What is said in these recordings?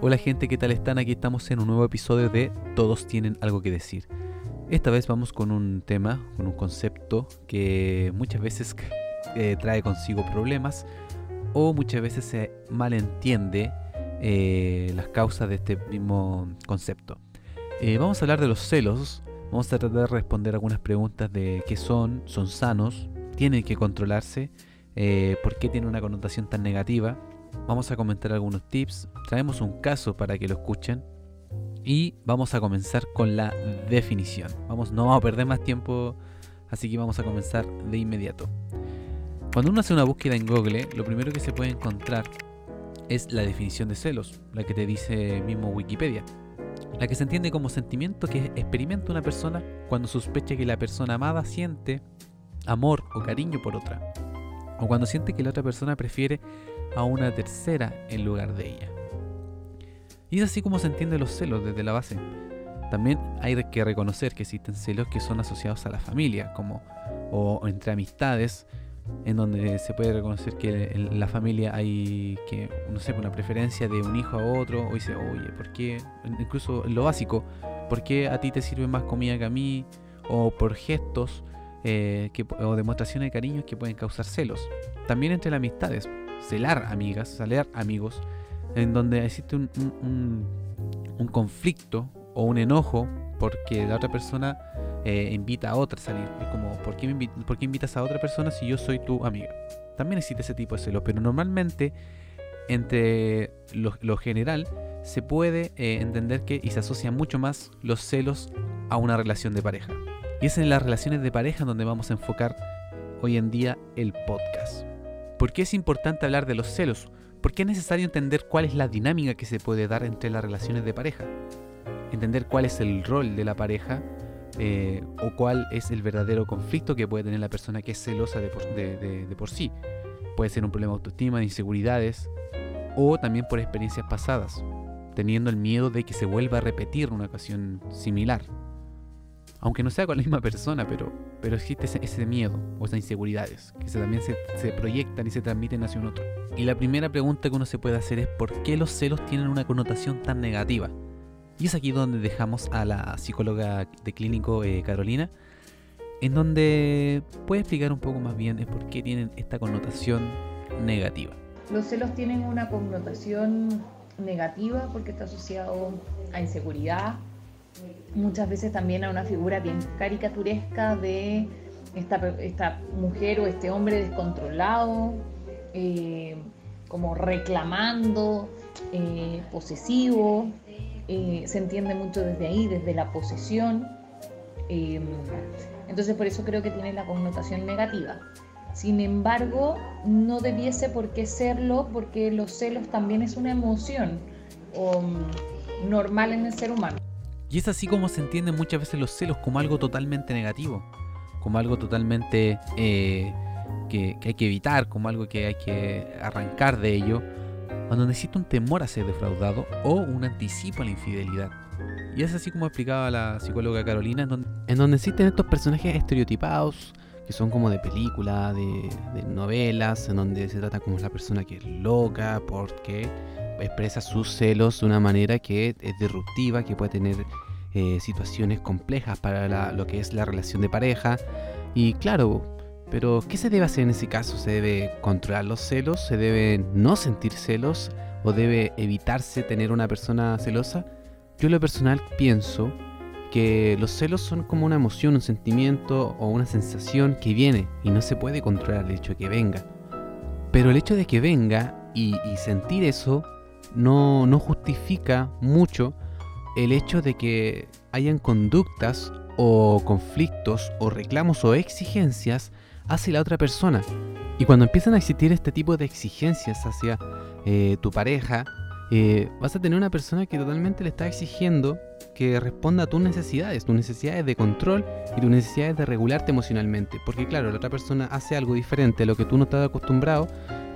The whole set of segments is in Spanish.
Hola gente, ¿qué tal están? Aquí estamos en un nuevo episodio de Todos tienen algo que decir. Esta vez vamos con un tema, con un concepto que muchas veces trae consigo problemas o muchas veces se malentiende las causas de este mismo concepto. Vamos a hablar de los celos, vamos a tratar de responder algunas preguntas de qué son sanos, tienen que controlarse, por qué tienen una connotación tan negativa. Vamos a comentar algunos tips, traemos un caso para que lo escuchen y vamos a comenzar con la definición. No vamos a perder más tiempo, así que vamos a comenzar de inmediato. Cuando uno hace una búsqueda en Google, lo primero que se puede encontrar es la definición de celos, la que te dice mismo Wikipedia. La que se entiende como sentimiento que experimenta una persona cuando sospecha que la persona amada siente amor o cariño por otra, o cuando siente que la otra persona prefiere a una tercera en lugar de ella. Y es así como se entienden los celos desde la base. También hay que reconocer que existen celos que son asociados a la familia, o entre amistades, en donde se puede reconocer que en la familia hay que, no sé, una preferencia de un hijo a otro, o dice, oye, ¿por qué? Incluso en lo básico, ¿por qué a ti te sirve más comida que a mí? O por gestos o demostraciones de cariño que pueden causar celos. También entre las amistades, celar amigas, celar amigos, en donde existe un conflicto o un enojo porque la otra persona invita a otra a salir. Es como, ¿por qué invitas a otra persona si yo soy tu amiga? También existe ese tipo de celos, pero normalmente entre lo general se puede entender que y se asocian mucho más los celos a una relación de pareja. Y es en las relaciones de pareja donde vamos a enfocar hoy en día el podcast. ¿Por qué es importante hablar de los celos? ¿Por qué es necesario entender cuál es la dinámica que se puede dar entre las relaciones de pareja? Entender cuál es el rol de la pareja o cuál es el verdadero conflicto que puede tener la persona que es celosa de por sí. Puede ser un problema de autoestima, de inseguridades o también por experiencias pasadas, teniendo el miedo de que se vuelva a repetir una ocasión similar. Aunque no sea con la misma persona, pero existe ese miedo o esas inseguridades que también se proyectan y se transmiten hacia un otro. Y la primera pregunta que uno se puede hacer es ¿por qué los celos tienen una connotación tan negativa? Y es aquí donde dejamos a la psicóloga de clínico Carolina, en donde puede explicar un poco más bien por qué tienen esta connotación negativa. Los celos tienen una connotación negativa porque está asociado a inseguridad, muchas veces también a una figura bien caricaturesca de esta mujer o este hombre descontrolado, como reclamando, posesivo. Se entiende mucho desde ahí, desde la posesión. Entonces por eso creo que tiene la connotación negativa. Sin embargo, no debiese por qué serlo, porque los celos también es una emoción normal en el ser humano. Y es así como se entienden muchas veces los celos, como algo totalmente negativo, como algo totalmente que hay que evitar, como algo que hay que arrancar de ello, cuando existe un temor a ser defraudado o un anticipo a la infidelidad. Y es así como explicaba la psicóloga Carolina, en donde existen estos personajes estereotipados, que son como de película, de novelas, en donde se trata como la persona que es loca, porque expresa sus celos de una manera que es disruptiva, que puede tener situaciones complejas para lo que es la relación de pareja. Y claro, pero ¿qué se debe hacer en ese caso? ¿Se debe controlar los celos? ¿Se debe no sentir celos? ¿O debe evitarse tener una persona celosa? Yo en lo personal pienso que los celos son como una emoción, un sentimiento o una sensación que viene y no se puede controlar el hecho de que venga. Pero el hecho de que venga y sentir eso no justifica mucho el hecho de que hayan conductas o conflictos o reclamos o exigencias hacia la otra persona. Y cuando empiezan a existir este tipo de exigencias hacia tu pareja, vas a tener una persona que totalmente le está exigiendo que responda a tus necesidades de control y tus necesidades de regularte emocionalmente. Porque claro, la otra persona hace algo diferente a lo que tú no estás acostumbrado,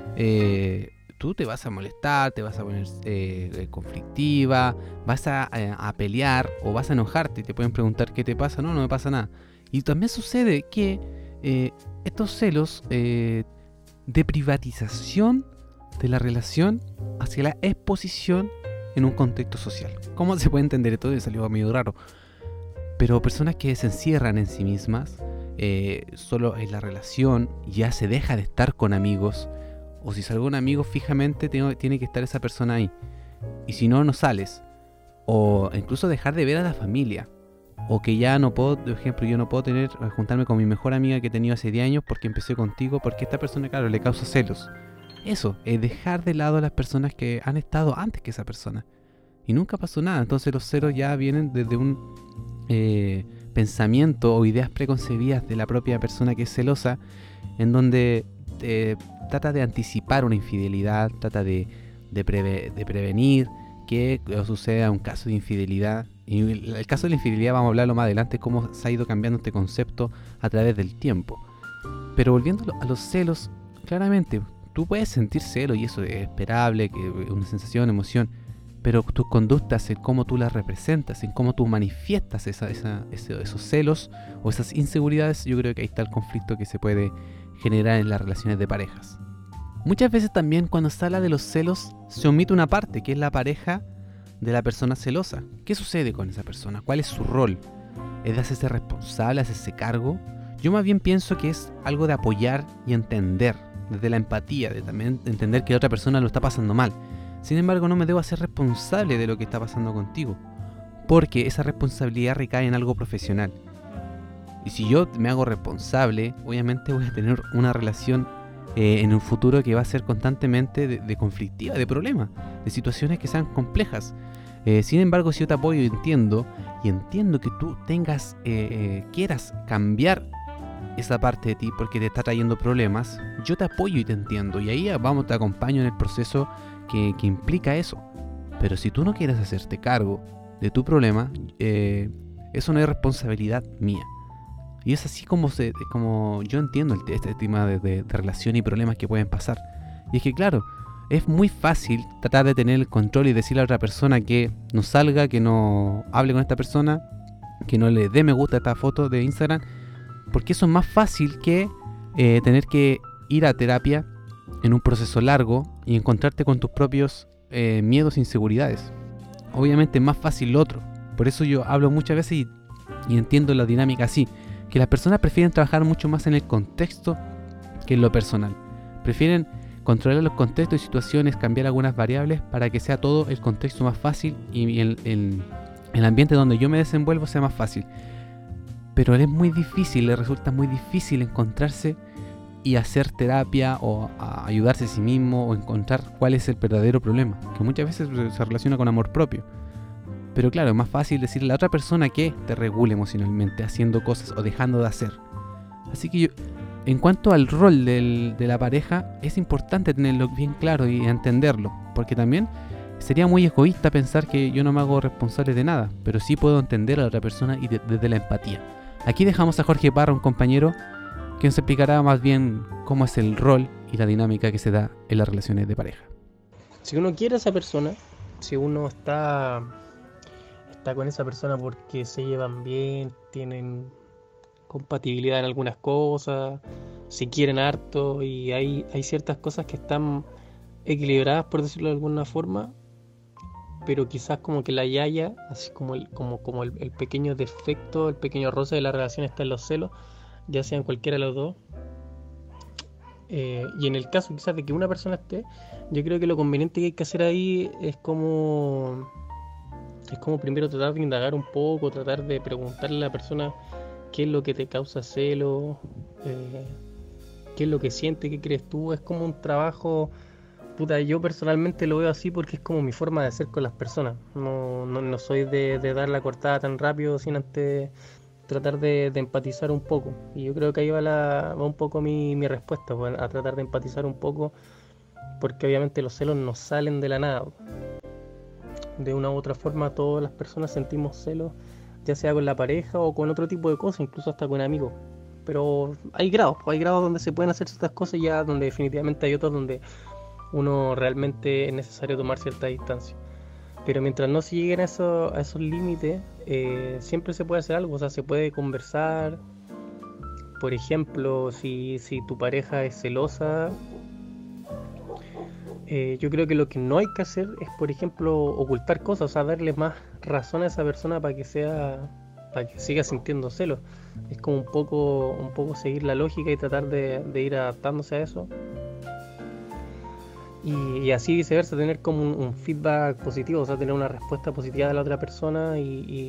tú te vas a molestar, te vas a poner conflictiva, vas a pelear o vas a enojarte y te pueden preguntar qué te pasa. No me pasa nada. Y también sucede que estos celos de privatización de la relación hacia la exposición en un contexto social. ¿Cómo se puede entender esto? Me salió medio raro. Pero personas que se encierran en sí mismas, solo en la relación, ya se deja de estar con amigos, o si salgo con amigos fijamente tiene que estar esa persona ahí, y si no, no sales, o incluso dejar de ver a la familia, o que ya no puedo, por ejemplo, yo no puedo juntarme con mi mejor amiga que he tenido hace 10 años porque empecé contigo, porque esta persona, claro, le causa celos. Eso, es dejar de lado a las personas que han estado antes que esa persona, y nunca pasó nada. Entonces los celos ya vienen desde un pensamiento o ideas preconcebidas de la propia persona que es celosa, en donde trata de anticipar una infidelidad, trata de prevenir que suceda un caso de infidelidad. Y el caso de la infidelidad vamos a hablarlo más adelante, cómo se ha ido cambiando este concepto a través del tiempo. Pero volviendo a los celos, claramente tú puedes sentir celos y eso es esperable, que es una sensación, emoción, pero tus conductas, en cómo tú las representas, en cómo tú manifiestas esos celos o esas inseguridades, yo creo que ahí está el conflicto que se puede generar en las relaciones de parejas. Muchas veces también cuando se habla de los celos se omite una parte, que es la pareja de la persona celosa. ¿Qué sucede con esa persona? ¿Cuál es su rol? ¿Es de hacerse responsable, hacerse cargo? Yo más bien pienso que es algo de apoyar y entender, desde la empatía, de también entender que la otra persona lo está pasando mal. Sin embargo, no me debo hacer responsable de lo que está pasando contigo, porque esa responsabilidad recae en algo profesional. Y si yo me hago responsable, obviamente voy a tener una relación en un futuro que va a ser constantemente de conflictiva, de problemas, de situaciones que sean complejas. Sin embargo, si yo te apoyo y entiendo que tú quieras cambiar esa parte de ti porque te está trayendo problemas, yo te apoyo y te entiendo, y ahí te acompaño en el proceso que implica eso. Pero si tú no quieres hacerte cargo de tu problema, eso no es responsabilidad mía. Y es así como yo entiendo este tema de relación y problemas que pueden pasar. Y es que claro, es muy fácil tratar de tener el control y decirle a otra persona que no salga, que no hable con esta persona, que no le dé me gusta a esta foto de Instagram, porque eso es más fácil que tener que ir a terapia en un proceso largo y encontrarte con tus propios miedos e inseguridades. Obviamente es más fácil lo otro. Por eso yo hablo muchas veces y entiendo la dinámica así, que las personas prefieren trabajar mucho más en el contexto que en lo personal. Prefieren controlar los contextos y situaciones, cambiar algunas variables para que sea todo el contexto más fácil y el ambiente donde yo me desenvuelvo sea más fácil. Pero es muy difícil, le resulta muy difícil encontrarse y hacer terapia o ayudarse a sí mismo o encontrar cuál es el verdadero problema, que muchas veces se relaciona con amor propio. Pero claro, es más fácil decirle a la otra persona que te regule emocionalmente haciendo cosas o dejando de hacer. Así que en cuanto al rol de la pareja, es importante tenerlo bien claro y entenderlo, porque también sería muy egoísta pensar que yo no me hago responsable de nada, pero sí puedo entender a la otra persona y desde la empatía. Aquí dejamos a Jorge Parra, un compañero, que nos explicará más bien cómo es el rol y la dinámica que se da en las relaciones de pareja. Si uno quiere a esa persona, si uno está con esa persona porque se llevan bien, tienen compatibilidad en algunas cosas, se quieren harto y hay ciertas cosas que están equilibradas, por decirlo de alguna forma, pero quizás como que la yaya, así como el pequeño defecto, el pequeño roce de la relación está en los celos, ya sean cualquiera de los dos. Y en el caso quizás de que una persona esté, yo creo que lo conveniente que hay que hacer ahí es como primero tratar de indagar un poco, tratar de preguntarle a la persona qué es lo que te causa celo, qué es lo que siente, qué crees tú. Es como un trabajo, yo personalmente lo veo así porque es como mi forma de ser con las personas. No soy de dar la cortada tan rápido sin antes tratar de empatizar un poco. Y yo creo que ahí va un poco mi respuesta, a tratar de empatizar un poco, porque obviamente los celos no salen de la nada. De una u otra forma todas las personas sentimos celos, ya sea con la pareja o con otro tipo de cosas, incluso hasta con amigos. Pero hay grados donde se pueden hacer ciertas cosas, ya donde definitivamente hay otros donde uno realmente es necesario tomar cierta distancia. Pero mientras no se lleguen a esos límites, siempre se puede hacer algo, o sea, se puede conversar. Por ejemplo, si tu pareja es celosa, Yo creo que lo que no hay que hacer es, por ejemplo, ocultar cosas, o sea, darle más razón a esa persona para que siga sintiendo celos. Es como un poco seguir la lógica y tratar de ir adaptándose a eso. Y así viceversa, tener como un feedback positivo, o sea, tener una respuesta positiva de la otra persona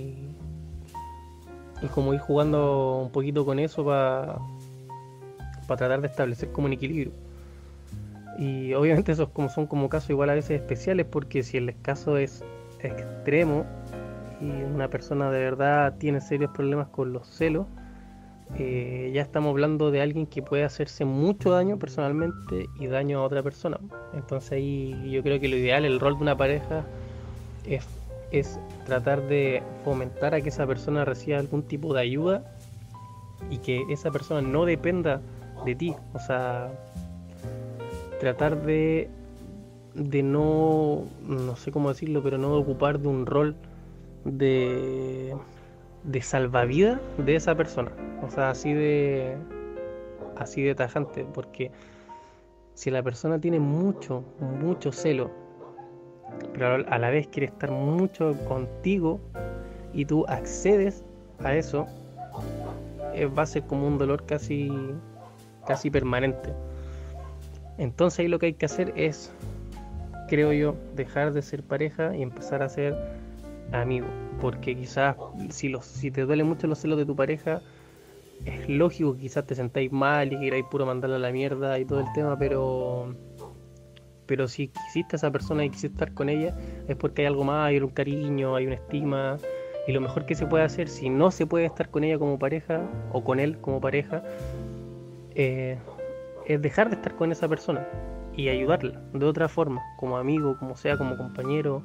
y como ir jugando un poquito con eso para tratar de establecer como un equilibrio. Y obviamente esos son como casos igual a veces especiales, porque si el caso es extremo y una persona de verdad tiene serios problemas con los celos, ya estamos hablando de alguien que puede hacerse mucho daño personalmente y daño a otra persona. Entonces ahí yo creo que lo ideal, el rol de una pareja es tratar de fomentar a que esa persona reciba algún tipo de ayuda y que esa persona no dependa de ti. O sea, tratar de no sé cómo decirlo, pero no ocupar de un rol de salvavidas de esa persona. O sea, así de tajante, porque si la persona tiene mucho celo, pero a la vez quiere estar mucho contigo y tú accedes a eso, va a ser como un dolor casi permanente. Entonces ahí lo que hay que hacer es, creo yo, dejar de ser pareja y empezar a ser amigo, porque quizás si te duele mucho los celos de tu pareja, es lógico que quizás te sentáis mal y queráis puro mandarla a la mierda y todo el tema, pero si quisiste a esa persona y quisiste estar con ella, es porque hay algo más, hay un cariño, hay una estima, y lo mejor que se puede hacer, si no se puede estar con ella como pareja o con él como pareja, es dejar de estar con esa persona y ayudarla de otra forma, como amigo, como sea, como compañero,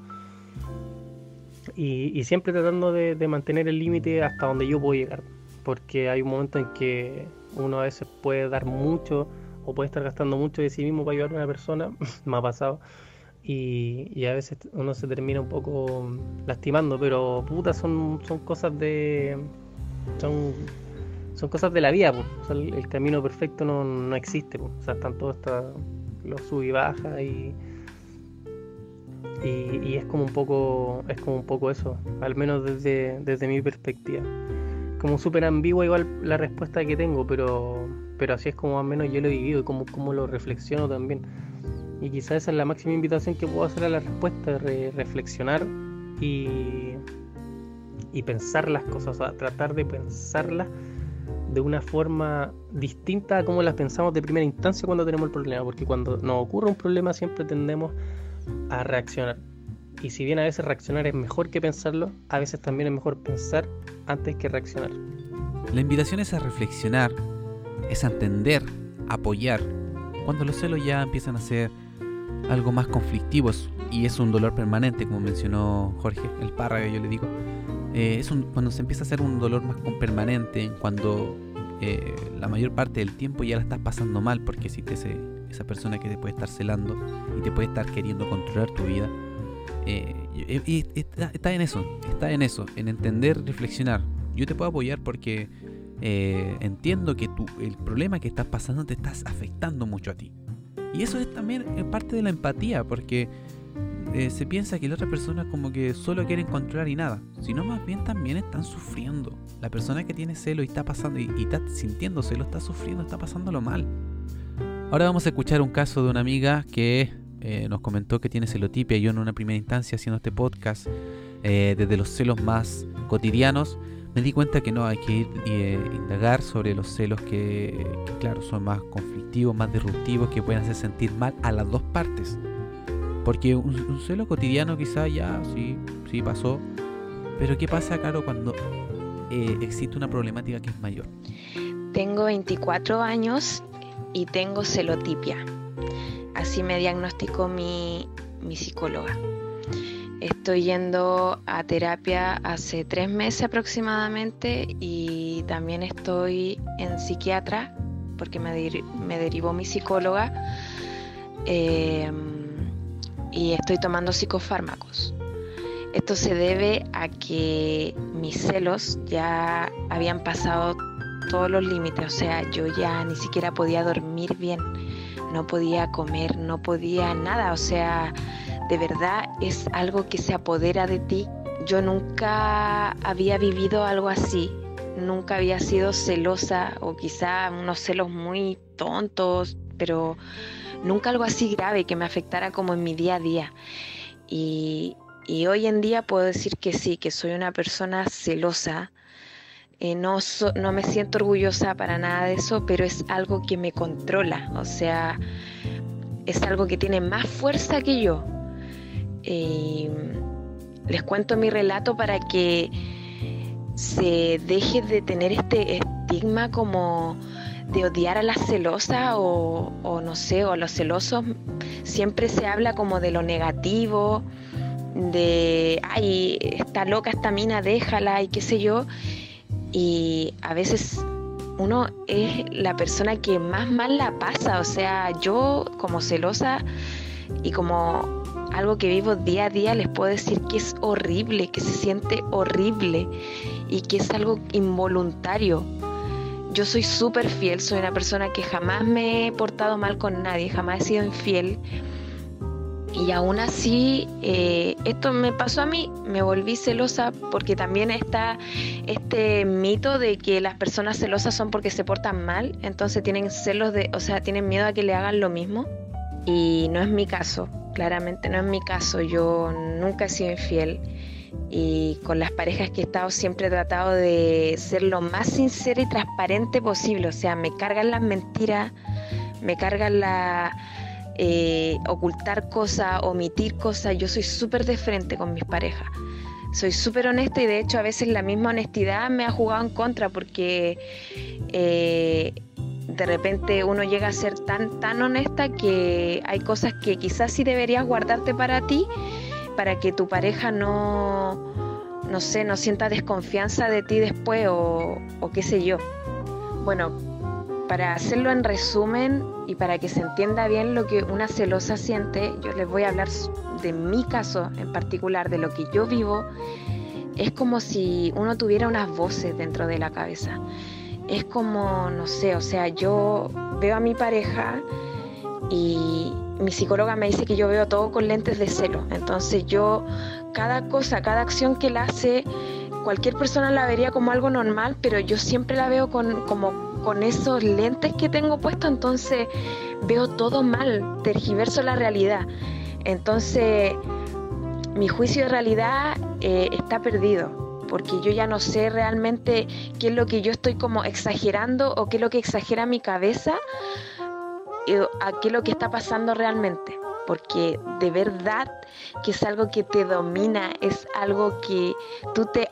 y siempre tratando de mantener el límite hasta donde yo puedo llegar, porque hay un momento en que uno a veces puede dar mucho o puede estar gastando mucho de sí mismo para ayudar a una persona, me ha pasado, y a veces uno se termina un poco lastimando, pero puta, son cosas son cosas de la vida, pues. O sea, el camino perfecto no existe, pues. O sea, están todos los sub y baja y es como un poco eso, al menos desde mi perspectiva. Como súper ambigua igual la respuesta que tengo, pero así es como al menos yo lo he vivido y como lo reflexiono también. Y quizás esa es la máxima invitación que puedo hacer a la respuesta, reflexionar y pensar las cosas, o sea, tratar de pensarlas de una forma distinta a como las pensamos de primera instancia cuando tenemos el problema, porque cuando nos ocurre un problema siempre tendemos a reaccionar, y si bien a veces reaccionar es mejor que pensarlo, a veces también es mejor pensar antes que reaccionar. La invitación es a reflexionar, es a entender, apoyar, cuando los celos ya empiezan a ser algo más conflictivos y es un dolor permanente, como mencionó Jorge, el Parra, que yo le digo. Cuando se empieza a hacer un dolor más permanente, cuando la mayor parte del tiempo ya la estás pasando mal porque existe esa persona que te puede estar celando y te puede estar queriendo controlar tu vida. Y está en eso, en entender, reflexionar. Yo te puedo apoyar porque entiendo que el problema que estás pasando te estás afectando mucho a ti. Y eso es también parte de la empatía, porque se piensa que la otra persona como que solo quiere controlar y nada, sino más bien también están sufriendo. La persona que tiene celo y está pasando y está sintiendo celo, está sufriendo, está pasándolo mal. Ahora vamos a escuchar un caso de una amiga que nos comentó que tiene celotipia. Yo en una primera instancia haciendo este podcast, desde los celos más cotidianos, me di cuenta que no, hay que ir indagar sobre los celos que claro, son más conflictivos, más disruptivos, que pueden hacer sentir mal a las dos partes. Porque un celo cotidiano quizá ya sí pasó, pero ¿qué pasa, Caro, cuando existe una problemática que es mayor? Tengo 24 años y tengo celotipia. Así me diagnosticó mi psicóloga. Estoy yendo a terapia hace 3 meses aproximadamente y también estoy en psiquiatra porque me derivó mi psicóloga y estoy tomando psicofármacos. Esto se debe a que mis celos ya habían pasado todos los límites, o sea, yo ya ni siquiera podía dormir bien. no podía comer, no podía nada, o sea, de verdad es algo que se apodera de ti. Yo nunca había vivido algo así, nunca había sido celosa, o quizá unos celos muy tontos, pero nunca algo así grave que me afectara como en mi día a día. Y hoy en día puedo decir que sí, que soy una persona celosa. No me siento orgullosa para nada de eso, pero es algo que me controla, o sea, es algo que tiene más fuerza que yo. Les cuento mi relato para que se deje de tener este estigma como de odiar a las celosas o no sé, o a los celosos. Siempre se habla como de lo negativo, de ay, está loca esta mina, déjala y qué sé yo, y a veces uno es la persona que más mal la pasa. O sea, yo como celosa y como algo que vivo día a día les puedo decir que es horrible, que se siente horrible y que es algo involuntario. Yo soy súper fiel, soy una persona que jamás me he portado mal con nadie, jamás he sido infiel. Y aún así, esto me pasó a mí, me volví celosa porque también está este mito de que las personas celosas son porque se portan mal, entonces tienen celos o sea, tienen miedo a que le hagan lo mismo. Y no es mi caso, claramente no es mi caso, yo nunca he sido infiel. Y con las parejas que he estado siempre he tratado de ser lo más sincera y transparente posible. O sea, me cargan las mentiras, me cargan ocultar cosas, omitir cosas. Yo soy súper de frente con mis parejas, soy súper honesta, y de hecho a veces la misma honestidad me ha jugado en contra porque de repente uno llega a ser tan honesta que hay cosas que quizás sí deberías guardarte para ti, para que tu pareja no sienta desconfianza de ti después o qué sé yo. Bueno, para hacerlo en resumen y para que se entienda bien lo que una celosa siente, yo les voy a hablar de mi caso en particular, de lo que yo vivo. Es como si uno tuviera unas voces dentro de la cabeza. Es como, no sé, o sea, yo veo a mi pareja y mi psicóloga me dice que yo veo todo con lentes de celo. Entonces yo, cada cosa, cada acción que él hace, cualquier persona la vería como algo normal, pero yo siempre la veo con esos lentes que tengo puestos, entonces veo todo mal, tergiverso la realidad. Entonces mi juicio de realidad está perdido, porque yo ya no sé realmente qué es lo que yo estoy como exagerando o qué es lo que exagera mi cabeza, a qué es lo que está pasando realmente. Porque de verdad que es algo que te domina, es algo que tú te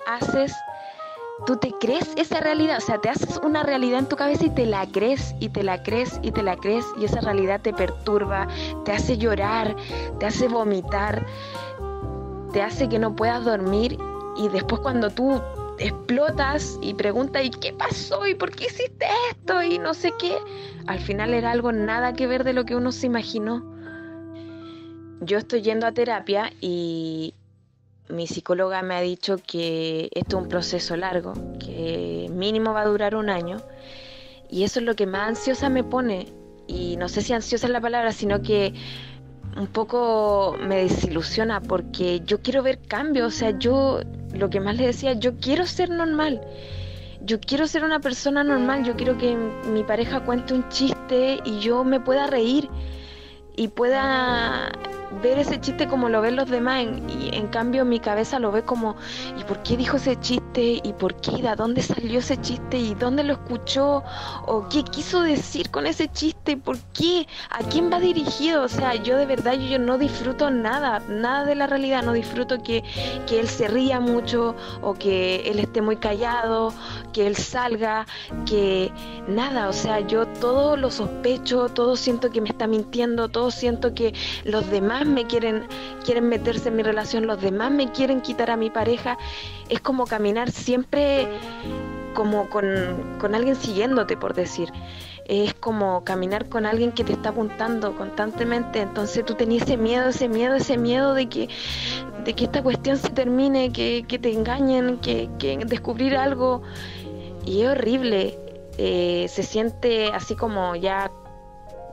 crees esa realidad, o sea, te haces una realidad en tu cabeza y te la crees, y te la crees, y te la crees, y esa realidad te perturba, te hace llorar, te hace vomitar, te hace que no puedas dormir, y después cuando tú explotas y preguntas, ¿y qué pasó? ¿Y por qué hiciste esto? Y no sé qué, al final era algo nada que ver de lo que uno se imaginó. Yo estoy yendo a terapia y mi psicóloga me ha dicho que esto es un proceso largo, que mínimo va a durar 1 año, y eso es lo que más ansiosa me pone. Y no sé si ansiosa es la palabra, sino que un poco me desilusiona, porque yo quiero ver cambios. O sea, yo, lo que más le decía, yo quiero ser normal, yo quiero ser una persona normal, yo quiero que mi pareja cuente un chiste y yo me pueda reír y pueda ver ese chiste como lo ven los demás, y en cambio mi cabeza lo ve como, ¿y por qué dijo ese chiste? ¿Y por qué? ¿De dónde salió ese chiste? ¿Y dónde lo escuchó? ¿O qué quiso decir con ese chiste? ¿Por qué? ¿A quién va dirigido? O sea, yo de verdad yo no disfruto nada de la realidad. No disfruto que él se ría mucho, o que él esté muy callado, que él salga, que nada. O sea, yo todo lo sospecho, todo siento que me está mintiendo, todo siento que los demás me quieren meterse en mi relación, los demás me quieren quitar a mi pareja. Es como caminar siempre como con alguien siguiéndote, por decir. Es como caminar con alguien que te está apuntando constantemente. Entonces tú tenías ese miedo de que esta cuestión se termine, que te engañen, que descubrir algo. Y es horrible. Se siente así como ya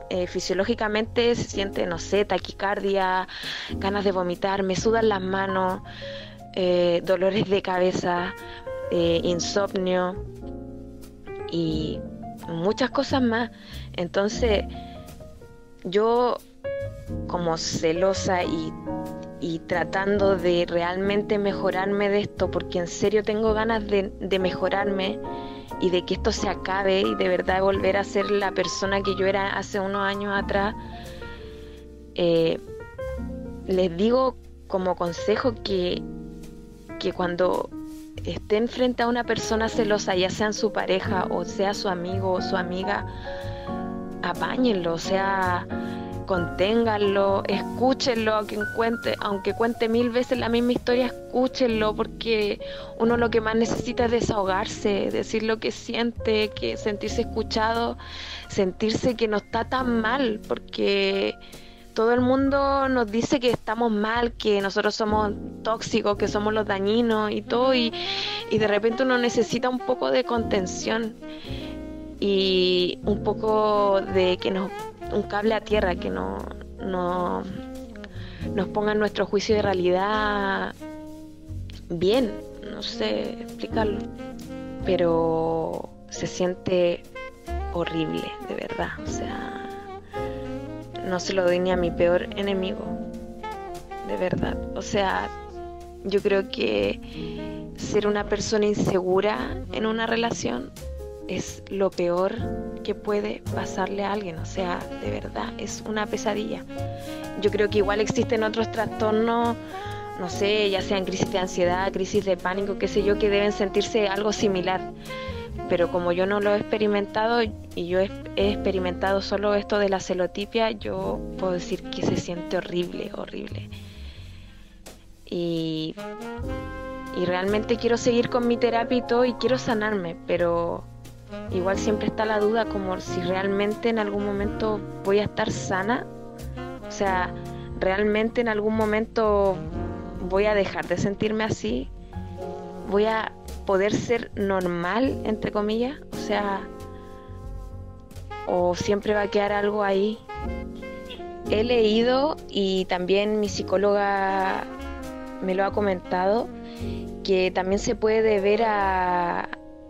fisiológicamente se siente, no sé, taquicardia, ganas de vomitar, me sudan las manos, dolores de cabeza, insomnio y muchas cosas más. Entonces yo, como celosa y tratando de realmente mejorarme de esto, porque en serio tengo ganas de mejorarme y de que esto se acabe y de verdad volver a ser la persona que yo era hace unos años atrás, les digo como consejo que cuando estén frente a una persona celosa, ya sean su pareja o sea su amigo o su amiga, apáñenlo, o sea, conténganlo, escúchenlo, aunque cuente 1000 veces la misma historia, escúchenlo, porque uno lo que más necesita es desahogarse, decir lo que siente, que sentirse escuchado, sentirse que no está tan mal, porque todo el mundo nos dice que estamos mal, que nosotros somos tóxicos, que somos los dañinos y todo, y de repente uno necesita un poco de contención y un poco de un cable a tierra, que nos ponga en nuestro juicio de realidad bien, no sé explicarlo, pero se siente horrible, de verdad, o sea, no se lo doy ni a mi peor enemigo, de verdad, o sea, yo creo que ser una persona insegura en una relación es lo peor que puede pasarle a alguien, o sea, de verdad, es una pesadilla. Yo creo que igual existen otros trastornos, no sé, ya sean crisis de ansiedad, crisis de pánico, qué sé yo, que deben sentirse algo similar, pero como yo no lo he experimentado y yo he experimentado solo esto de la celotipia, yo puedo decir que se siente horrible, horrible. Y realmente quiero seguir con mi terapia y todo, y quiero sanarme, pero igual siempre está la duda como si realmente en algún momento voy a estar sana, o sea, realmente en algún momento voy a dejar de sentirme así, voy a poder ser normal, entre comillas, o sea, o siempre va a quedar algo ahí. He leído y también mi psicóloga me lo ha comentado, que también se puede deber a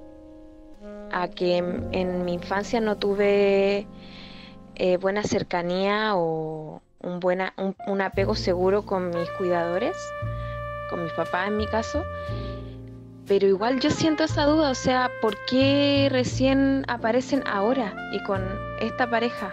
que en mi infancia no tuve buena cercanía o un apego seguro con mis cuidadores, con mis papás en mi caso, pero igual yo siento esa duda, o sea, ¿por qué recién aparecen ahora y con esta pareja?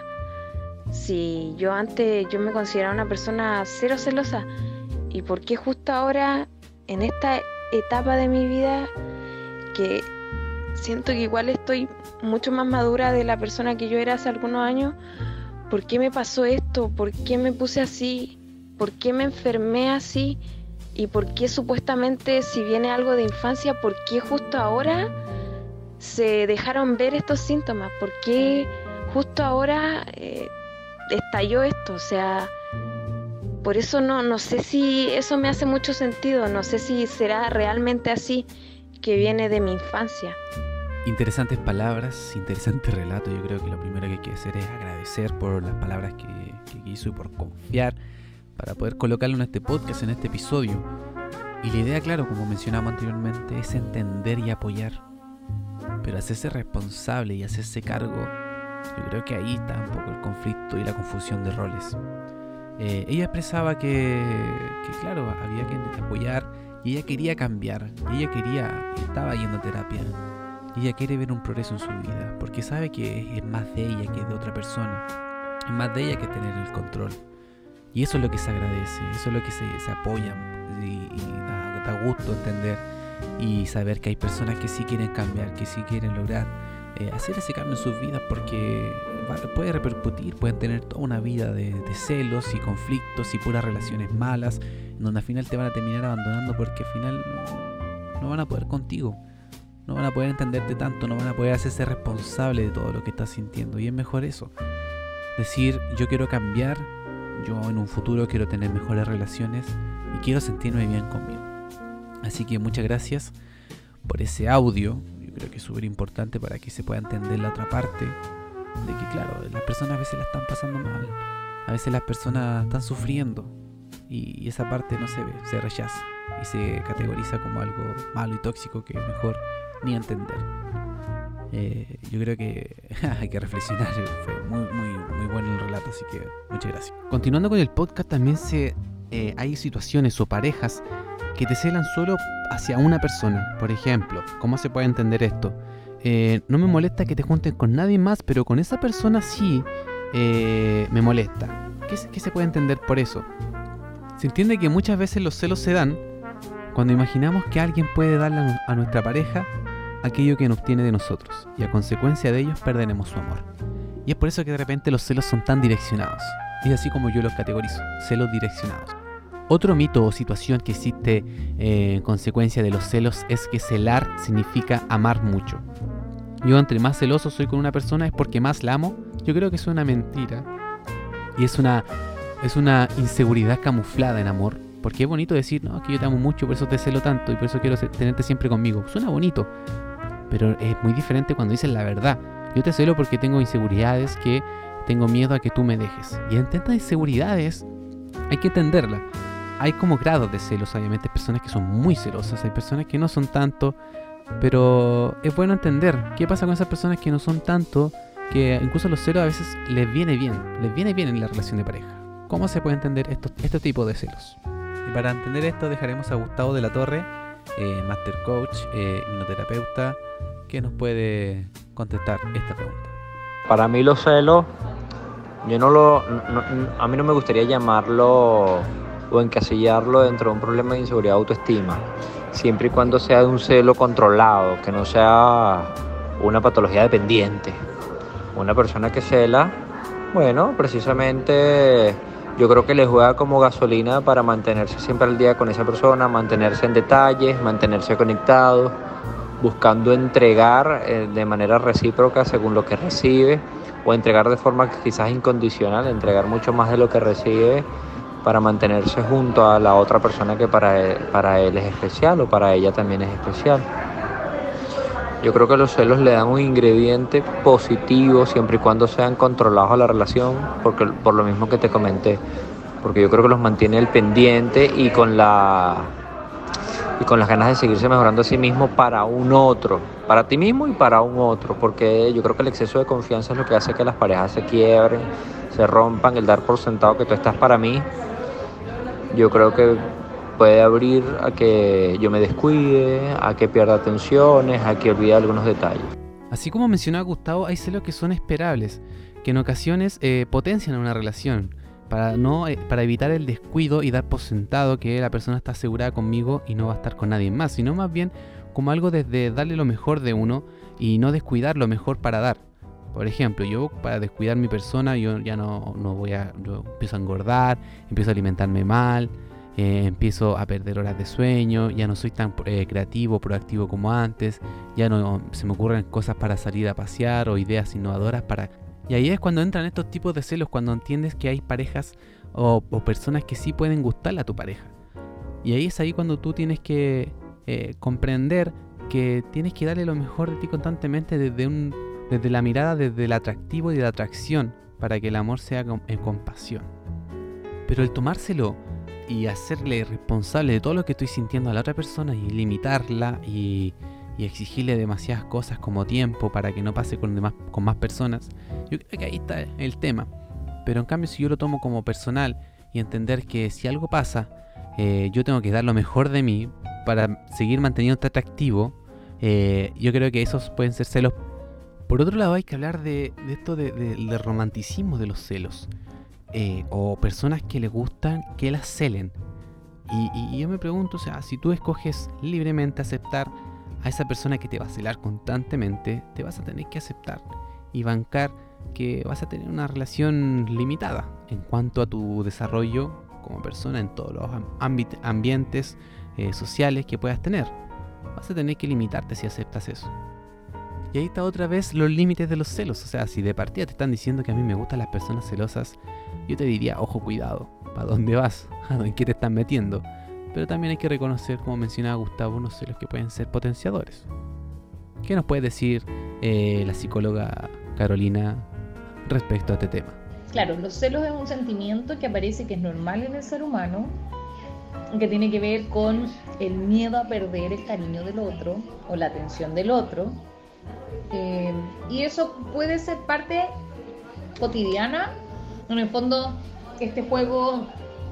Si yo antes me consideraba una persona cero celosa, ¿y por qué justo ahora en esta etapa de mi vida que siento que igual estoy mucho más madura de la persona que yo era hace algunos años? ¿Por qué me pasó esto? ¿Por qué me puse así? ¿Por qué me enfermé así? ¿Y por qué supuestamente, si viene algo de infancia, por qué justo ahora se dejaron ver estos síntomas? ¿Por qué justo ahora estalló esto? O sea, por eso no sé si eso me hace mucho sentido, no sé si será realmente así, que viene de mi infancia. Interesantes palabras, interesante relato. Yo creo que lo primero que hay que hacer es agradecer por las palabras que hizo y por confiar para poder colocarlo en este podcast, en este episodio. Y la idea, claro, como mencionamos anteriormente, es entender y apoyar, pero hacerse responsable y hacerse cargo. Yo creo que ahí está un poco el conflicto y la confusión de roles. Ella expresaba que claro, había que apoyar, y ella quería cambiar, estaba yendo a terapia. Ella quiere ver un progreso en su vida, porque sabe que es más de ella que de otra persona, es más de ella que tener el control. Y eso es lo que se agradece, eso es lo que se apoya, y da gusto entender y saber que hay personas que sí quieren cambiar, que sí quieren lograr hacer ese cambio en sus vidas, porque puede repercutir, pueden tener toda una vida de celos y conflictos y puras relaciones malas, donde al final te van a terminar abandonando, porque al final no van a poder contigo. No van a poder entenderte tanto, no van a poder hacerse responsable de todo lo que estás sintiendo. Y es mejor eso. Decir, yo quiero cambiar, yo en un futuro quiero tener mejores relaciones y quiero sentirme bien conmigo. Así que muchas gracias por ese audio. Yo creo que es súper importante para que se pueda entender la otra parte. de que claro, las personas a veces la están pasando mal, a veces las personas están sufriendo y esa parte no se ve, se rechaza y se categoriza como algo malo y tóxico que es mejor ni entender. Yo creo que hay que reflexionar. Fue muy bueno el relato, así que muchas gracias. Continuando con el podcast, también hay situaciones o parejas que te celan solo hacia una persona. Por ejemplo, ¿cómo se puede entender esto? No me molesta que te junten con nadie más, pero con esa persona sí me molesta. ¿Qué se puede entender por eso? Se entiende que muchas veces los celos se dan cuando imaginamos que alguien puede darle a nuestra pareja aquello que nos obtiene de nosotros, y a consecuencia de ellos perderemos su amor. Y es por eso que de repente los celos son tan direccionados. Es así como yo los categorizo, celos direccionados. Otro mito o situación que existe en consecuencia de los celos es que celar significa amar mucho. Yo entre más celoso soy con una persona es porque más la amo. Yo creo que es una mentira. Y es una inseguridad camuflada en amor. Porque es bonito decir, no, que yo te amo mucho, por eso te celo tanto y por eso quiero tenerte siempre conmigo. Suena bonito, pero es muy diferente cuando dices la verdad. Yo te celo porque tengo inseguridades, que tengo miedo a que tú me dejes. Y ante estas inseguridades hay que entenderla. Hay como grados de celos, obviamente hay personas que son muy celosas, hay personas que no son tanto, pero es bueno entender qué pasa con esas personas que no son tanto, que incluso los celos a veces les viene bien en la relación de pareja. ¿Cómo se puede entender este tipo de celos? Y para entender esto dejaremos a Gustavo de la Torre, Master Coach, hipnoterapeuta, que nos puede contestar esta pregunta. Para mí los celos, a mí no me gustaría llamarlo o encasillarlo dentro de un problema de inseguridad de autoestima, siempre y cuando sea de un celo controlado, que no sea una patología dependiente. Una persona que cela, bueno, precisamente yo creo que le juega como gasolina para mantenerse siempre al día con esa persona, mantenerse en detalles, mantenerse conectado, buscando entregar de manera recíproca según lo que recibe, o entregar de forma quizás incondicional, entregar mucho más de lo que recibe para mantenerse junto a la otra persona que para él es especial o para ella también es especial. Yo creo que los celos le dan un ingrediente positivo siempre y cuando sean controlados a la relación, porque por lo mismo que te comenté, porque yo creo que los mantiene el pendiente y con las ganas de seguirse mejorando a sí mismo para un otro, para ti mismo y para un otro, porque yo creo que el exceso de confianza es lo que hace que las parejas se quiebren, se rompan. El dar por sentado que tú estás para mí, yo creo que puede abrir a que yo me descuide, a que pierda atenciones, a que olvide algunos detalles. Así como mencionaba Gustavo, hay celos que son esperables, que en ocasiones potencian una relación, para evitar el descuido y dar por sentado que la persona está asegurada conmigo y no va a estar con nadie más, sino más bien como algo desde darle lo mejor de uno y no descuidar lo mejor para dar. Por ejemplo, yo para descuidar mi persona, yo ya yo empiezo a engordar, empiezo a alimentarme mal, empiezo a perder horas de sueño, ya no soy tan creativo, proactivo como antes, ya no se me ocurren cosas para salir a pasear o ideas innovadoras para... Y ahí es cuando entran estos tipos de celos, cuando entiendes que hay parejas o personas que sí pueden gustarle a tu pareja. Y ahí es cuando tú tienes que comprender que tienes que darle lo mejor de ti constantemente desde la mirada, desde el atractivo y de la atracción, para que el amor sea con pasión. Pero el tomárselo y hacerle responsable de todo lo que estoy sintiendo a la otra persona y limitarla y exigirle demasiadas cosas como tiempo para que no pase con más personas, yo creo que ahí está el tema. Pero en cambio, si yo lo tomo como personal y entender que si algo pasa, yo tengo que dar lo mejor de mí para seguir manteniendo este atractivo, yo creo que esos pueden ser celos. Por otro lado, hay que hablar de esto del romanticismo de los celos, o personas que les gustan que las celen. Y yo me pregunto, o sea, si tú escoges libremente aceptar a esa persona que te va a celar constantemente, te vas a tener que aceptar y bancar que vas a tener una relación limitada en cuanto a tu desarrollo como persona en todos los ambientes sociales que puedas tener. Vas a tener que limitarte si aceptas eso. Y ahí está otra vez los límites de los celos. O sea, si de partida te están diciendo que a mí me gustan las personas celosas, yo te diría, ojo, cuidado, ¿para dónde vas? ¿En qué te están metiendo? Pero también hay que reconocer, como mencionaba Gustavo, unos celos que pueden ser potenciadores. ¿Qué nos puede decir la psicóloga Carolina respecto a este tema. Claro, los celos es un sentimiento que aparece, que es normal en el ser humano, que tiene que ver con el miedo a perder el cariño del otro o la atención del otro. Y eso puede ser parte cotidiana, en el fondo, este juego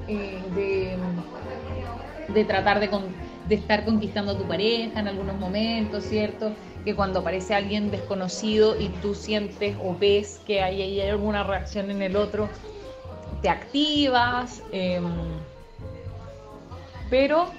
de tratar de estar conquistando a tu pareja en algunos momentos, ¿cierto? Que cuando aparece alguien desconocido y tú sientes o ves que hay alguna reacción en el otro, te activas, pero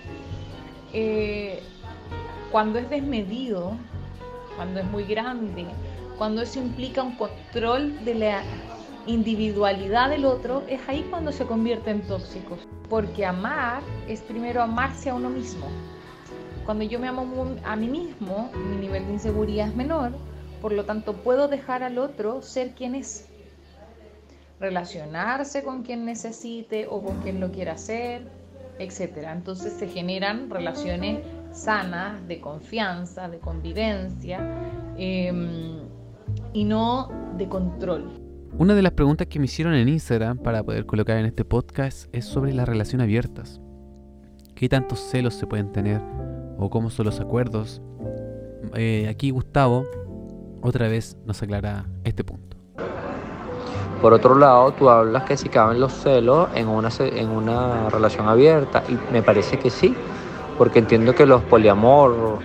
cuando es desmedido, cuando es muy grande, cuando eso implica un control de la individualidad del otro, es ahí cuando se convierte en tóxicos. Porque amar es primero amarse a uno mismo. Cuando yo me amo a mí mismo, mi nivel de inseguridad es menor, por lo tanto puedo dejar al otro ser quien es. Relacionarse con quien necesite o con quien lo quiera hacer, etc. Entonces se generan relaciones sanas, de confianza, de convivencia, y no de control. Una de las preguntas que me hicieron en Instagram para poder colocar en este podcast es sobre las relaciones abiertas. ¿Qué tantos celos se pueden tener? ¿O cómo son los acuerdos? Aquí Gustavo otra vez nos aclara este punto. Por otro lado, tú hablas que si caben los celos en una relación abierta, y me parece que sí, porque entiendo que los poliamor,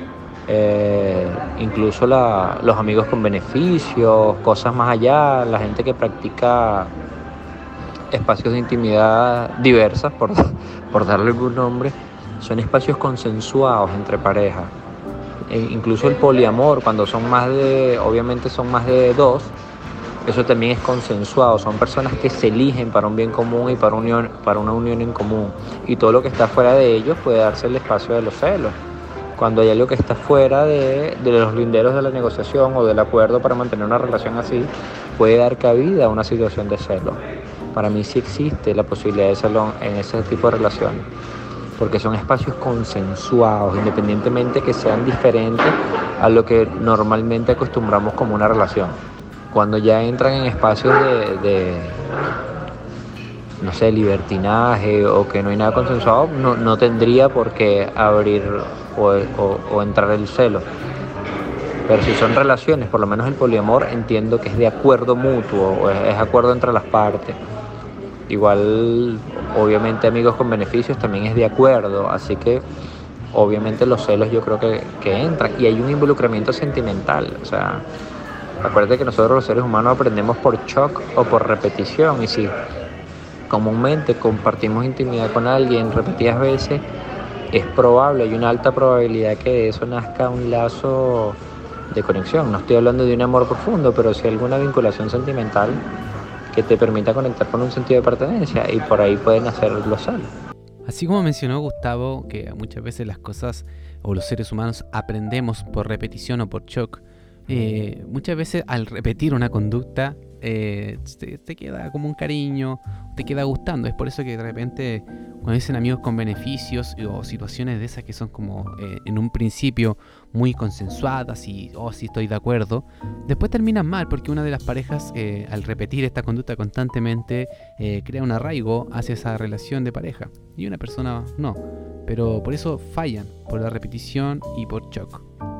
incluso los amigos con beneficios, cosas más allá, la gente que practica espacios de intimidad diversas, por darle algún nombre, son espacios consensuados entre parejas. Incluso el poliamor, cuando obviamente son más de dos, eso también es consensuado, son personas que se eligen para un bien común y para una unión en común, y todo lo que está fuera de ellos puede darse el espacio de los celos. Cuando hay algo que está fuera de los linderos de la negociación o del acuerdo para mantener una relación así, puede dar cabida a una situación de celo. Para mí sí existe la posibilidad de celo en ese tipo de relaciones, porque son espacios consensuados, independientemente que sean diferentes a lo que normalmente acostumbramos como una relación. Cuando ya entran en espacios de no sé, libertinaje o que no hay nada consensuado, no tendría por qué abrir o entrar el celo. Pero si son relaciones, por lo menos el poliamor, entiendo que es de acuerdo mutuo, o es acuerdo entre las partes. Igual, obviamente, amigos con beneficios también es de acuerdo, así que obviamente los celos yo creo que entran, y hay un involucramiento sentimental. O sea, acuérdate que nosotros los seres humanos aprendemos por shock o por repetición, y si comúnmente compartimos intimidad con alguien repetidas veces, es probable, hay una alta probabilidad que de eso nazca un lazo de conexión. No estoy hablando de un amor profundo, pero sí alguna vinculación sentimental que te permita conectar con un sentido de pertenencia, y por ahí pueden hacer los celos. Así como mencionó Gustavo, que muchas veces las cosas o los seres humanos aprendemos por repetición o por shock, muchas veces al repetir una conducta te queda como un cariño, te queda gustando. Es por eso que de repente cuando dicen amigos con beneficios o situaciones de esas que son como en un principio muy consensuadas y sí estoy de acuerdo, después terminan mal, porque una de las parejas al repetir esta conducta constantemente crea un arraigo hacia esa relación de pareja, y una persona no, pero por eso fallan, por la repetición y por shock.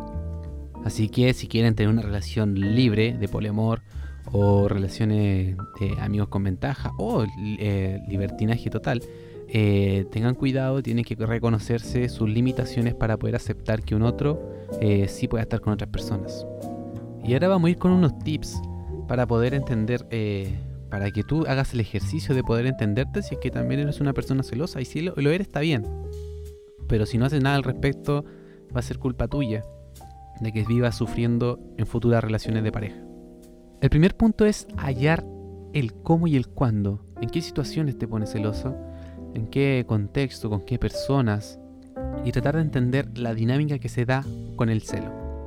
Así que si quieren tener una relación libre de poliamor o relaciones de amigos con ventaja o libertinaje total, tengan cuidado, tienen que reconocerse sus limitaciones para poder aceptar que un otro sí pueda estar con otras personas. Y ahora vamos a ir con unos tips para poder entender, para que tú hagas el ejercicio de poder entenderte si es que también eres una persona celosa, y si lo eres está bien, pero si no haces nada al respecto va a ser culpa tuya de que vivas sufriendo en futuras relaciones de pareja. El primer punto es hallar el cómo y el cuándo. ¿En qué situaciones te pones celoso? ¿En qué contexto? ¿Con qué personas? Y tratar de entender la dinámica que se da con el celo.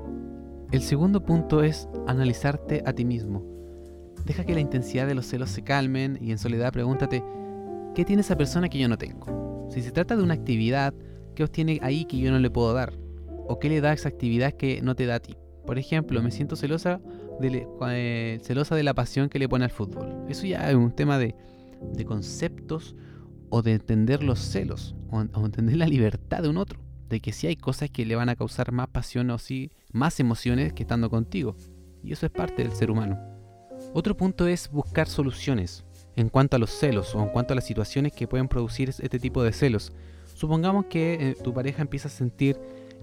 El segundo punto es analizarte a ti mismo. Deja que la intensidad de los celos se calmen y en soledad pregúntate, ¿qué tiene esa persona que yo no tengo? Si se trata de una actividad, ¿qué obtiene ahí que yo no le puedo dar? ¿O qué le da esa actividad que no te da a ti? Por ejemplo, me siento celosa celosa de la pasión que le pone al fútbol. Eso ya es un tema de conceptos o de entender los celos o entender la libertad de un otro. De que sí hay cosas que le van a causar más pasión o sí más emociones que estando contigo. Y eso es parte del ser humano. Otro punto es buscar soluciones en cuanto a los celos o en cuanto a las situaciones que pueden producir este tipo de celos. Supongamos que tu pareja empieza a sentir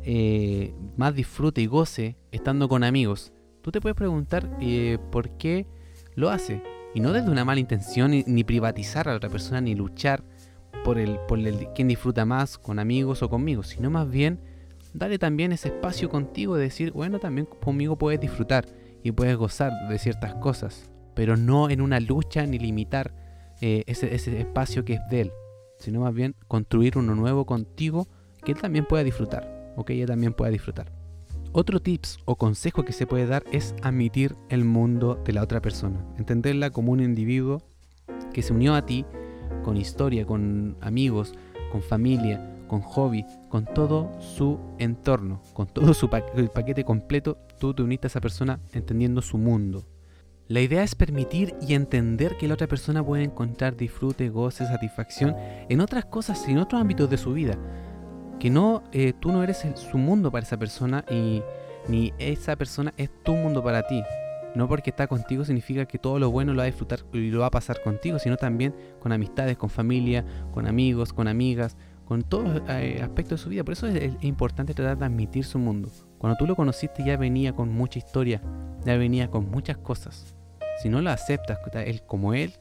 más disfrute y goce estando con amigos. Tú te puedes preguntar por qué lo hace. Y no desde una mala intención, ni privatizar a la otra persona, ni luchar por quién disfruta más, con amigos o conmigo, sino más bien darle también ese espacio contigo de decir, bueno, también conmigo puedes disfrutar y puedes gozar de ciertas cosas, pero no en una lucha ni limitar ese espacio que es de él, sino más bien construir uno nuevo contigo que él también pueda disfrutar o que ella también pueda disfrutar. Otro tips o consejo que se puede dar es admitir el mundo de la otra persona, entenderla como un individuo que se unió a ti con historia, con amigos, con familia, con hobby, con todo su entorno, con todo el paquete completo. Tú te uniste a esa persona entendiendo su mundo. La idea es permitir y entender que la otra persona puede encontrar disfrute, goce, satisfacción en otras cosas, en otros ámbitos de su vida. Que no, tú no eres su mundo para esa persona y ni esa persona es tu mundo para ti. No porque está contigo significa que todo lo bueno lo va a disfrutar y lo va a pasar contigo, sino también con amistades, con familia, con amigos, con amigas, con todos aspectos de su vida. Por eso es importante tratar de admitir su mundo. Cuando tú lo conociste ya venía con mucha historia, ya venía con muchas cosas. Si no lo aceptas, él, como es,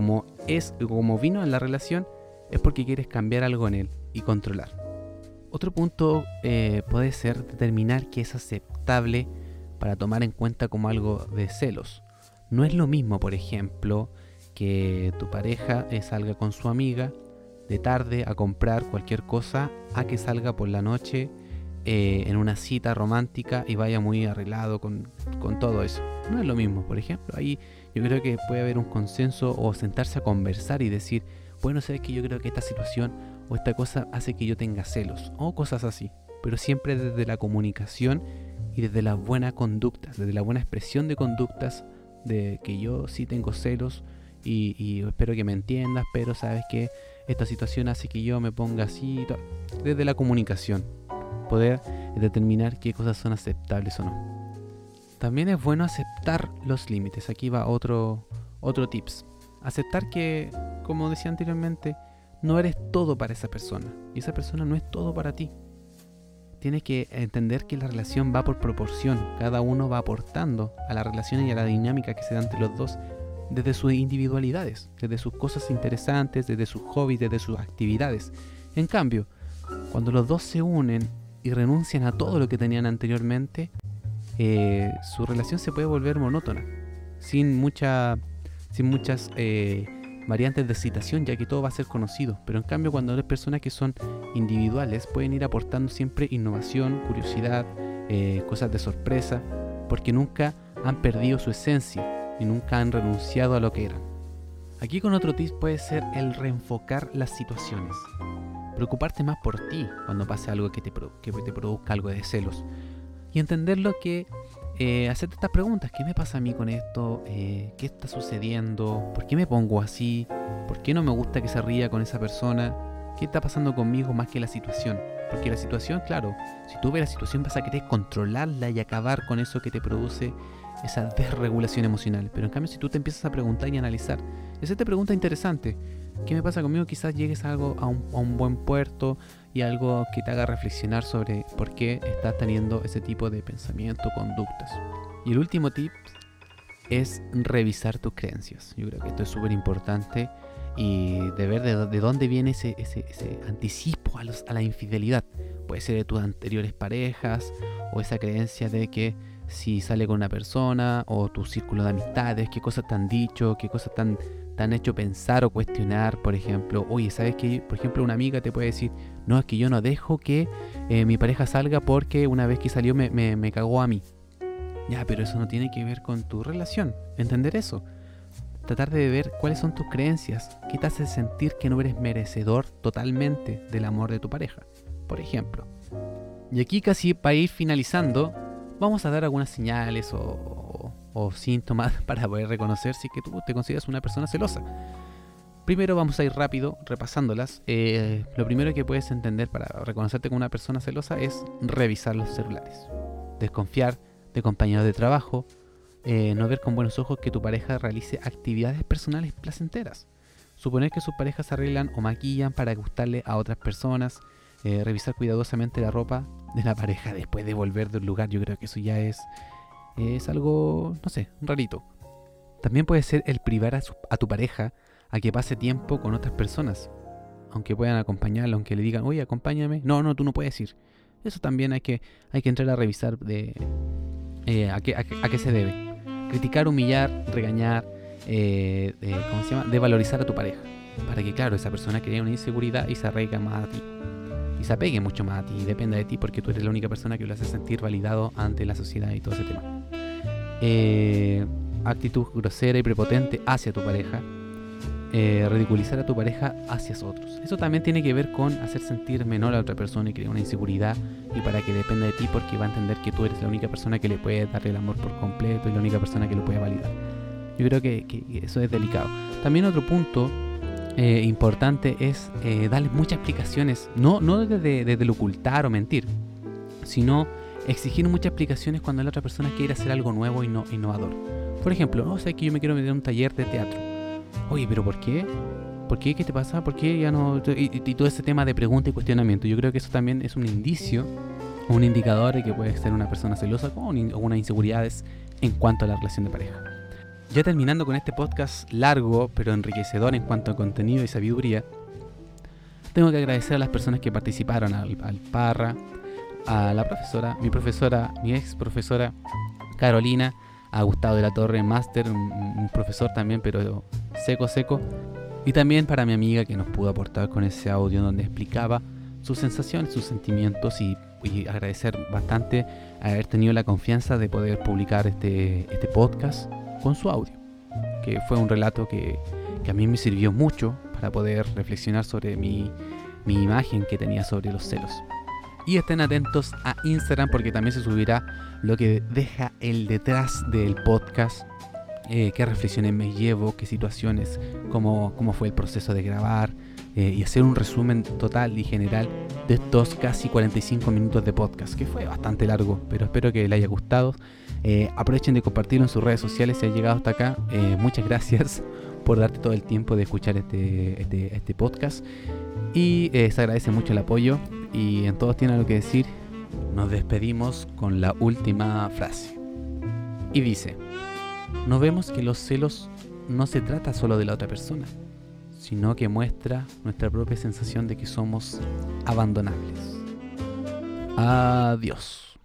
como vino en la relación, es porque quieres cambiar algo en él y controlar. Otro punto puede ser determinar qué es aceptable para tomar en cuenta como algo de celos. No es lo mismo, por ejemplo, que tu pareja salga con su amiga de tarde a comprar cualquier cosa a que salga por la noche en una cita romántica y vaya muy arreglado con todo eso. No es lo mismo, por ejemplo. Ahí yo creo que puede haber un consenso o sentarse a conversar y decir, bueno, sabes que yo creo que esta situación o esta cosa hace que yo tenga celos o cosas así. Pero siempre desde la comunicación y desde la buena conducta, desde la buena expresión de conductas, de que yo sí tengo celos y espero que me entiendas, pero sabes que esta situación hace que yo me ponga así, desde la comunicación, poder determinar qué cosas son aceptables o no. También es bueno aceptar los límites. Aquí va otro tips. Aceptar que, como decía anteriormente, no eres todo para esa persona y esa persona no es todo para ti. Tienes que entender que la relación va por proporción. Cada uno va aportando a la relación y a la dinámica que se da entre los dos desde sus individualidades, desde sus cosas interesantes, desde sus hobbies, desde sus actividades. En cambio, cuando los dos se unen y renuncian a todo lo que tenían anteriormente, su relación se puede volver monótona, sin muchas variantes de excitación, ya que todo va a ser conocido. Pero en cambio, cuando hay personas que son individuales, pueden ir aportando siempre innovación, curiosidad, cosas de sorpresa, porque nunca han perdido su esencia y nunca han renunciado a lo que eran. Aquí con otro tip puede ser el reenfocar las situaciones. Preocuparte más por ti cuando pase algo que te produzca algo de celos. Y entenderlo que hacerte estas preguntas. ¿Qué me pasa a mí con esto? ¿Qué está sucediendo? ¿Por qué me pongo así? ¿Por qué no me gusta que se ría con esa persona? ¿Qué está pasando conmigo más que la situación? Porque la situación, claro, si tú ves la situación vas a querer controlarla y acabar con eso que te produce esa desregulación emocional. Pero en cambio, si tú te empiezas a preguntar y analizar, esa te pregunta interesante. ¿Qué me pasa conmigo? Quizás llegues a un buen puerto y algo que te haga reflexionar sobre por qué estás teniendo ese tipo de pensamiento, conductas. Y el último tip es revisar tus creencias. Yo creo que esto es súper importante y de ver de dónde viene ese anticipo a la infidelidad. Puede ser de tus anteriores parejas o esa creencia de que si sale con una persona o tu círculo de amistades, qué cosas te han dicho, qué cosas te han hecho pensar o cuestionar. Por ejemplo, oye, ¿sabes qué? Por ejemplo, una amiga te puede decir, no, es que yo no dejo que mi pareja salga porque una vez que salió me cagó a mí. Ya, pero eso no tiene que ver con tu relación. Entender eso. Tratar de ver cuáles son tus creencias, qué te hace sentir que no eres merecedor totalmente del amor de tu pareja, por ejemplo. Y aquí casi para ir finalizando, vamos a dar algunas señales o o síntomas para poder reconocer si es que tú te consideras una persona celosa. Primero vamos a ir rápido repasándolas. Lo primero que puedes entender para reconocerte como una persona celosa es revisar los celulares. Desconfiar de compañeros de trabajo. No ver con buenos ojos que tu pareja realice actividades personales placenteras. Suponer que sus parejas se arreglan o maquillan para gustarle a otras personas. Revisar cuidadosamente la ropa de la pareja después de volver del lugar. Yo creo que eso ya es algo, no sé, rarito. También puede ser el privar a tu pareja a que pase tiempo con otras personas, aunque puedan acompañarlo, aunque le digan, oye, acompáñame. No, tú no puedes ir. Eso también hay que entrar a revisar a qué se debe. Criticar, humillar, regañar, devalorizar a tu pareja, para que, claro, esa persona cree una inseguridad y se arraiga más a ti. Y se apegue mucho más a ti y dependa de ti, porque tú eres la única persona que lo hace sentir validado ante la sociedad y todo ese tema. Actitud grosera y prepotente hacia tu pareja. Ridiculizar a tu pareja hacia otros. Eso también tiene que ver con hacer sentir menor a otra persona y crear una inseguridad, y para que dependa de ti, porque va a entender que tú eres la única persona que le puede dar el amor por completo y la única persona que lo puede validar. Yo creo que eso es delicado. También otro punto importante es darle muchas explicaciones, no desde el ocultar o mentir, sino exigir muchas explicaciones cuando la otra persona quiere hacer algo nuevo y innovador. Por ejemplo, no sé, que yo me quiero meter en un taller de teatro. Oye, ¿pero por qué? ¿Por qué? ¿Qué te pasa? ¿Por qué ya no? Y todo ese tema de pregunta y cuestionamiento. Yo creo que eso también es un indicio, un indicador de que puedes ser una persona celosa con algunas inseguridades en cuanto a la relación de pareja. Ya terminando con este podcast largo, pero enriquecedor en cuanto a contenido y sabiduría, tengo que agradecer a las personas que participaron, al Parra, a la profesora, mi ex profesora Carolina, a Gustavo de la Torre, máster, un profesor también, pero seco, y también para mi amiga que nos pudo aportar con ese audio donde explicaba sus sensaciones, sus sentimientos, y agradecer bastante haber tenido la confianza de poder publicar este podcast con su audio, que fue un relato que a mí me sirvió mucho para poder reflexionar sobre mi imagen que tenía sobre los celos. Y estén atentos a Instagram, porque también se subirá lo que deja el detrás del podcast, qué reflexiones me llevo, qué situaciones, cómo fue el proceso de grabar, y hacer un resumen total y general de estos casi 45 minutos de podcast, que fue bastante largo, pero espero que les haya gustado. Aprovechen de compartirlo en sus redes sociales si han llegado hasta acá. Muchas gracias por darte todo el tiempo de escuchar este podcast, y se agradece mucho el apoyo. Y en Todos Tienen Algo que Decir nos despedimos con la última frase, y dice: no vemos que los celos no se trata solo de la otra persona, sino que muestra nuestra propia sensación de que somos abandonables. Adiós.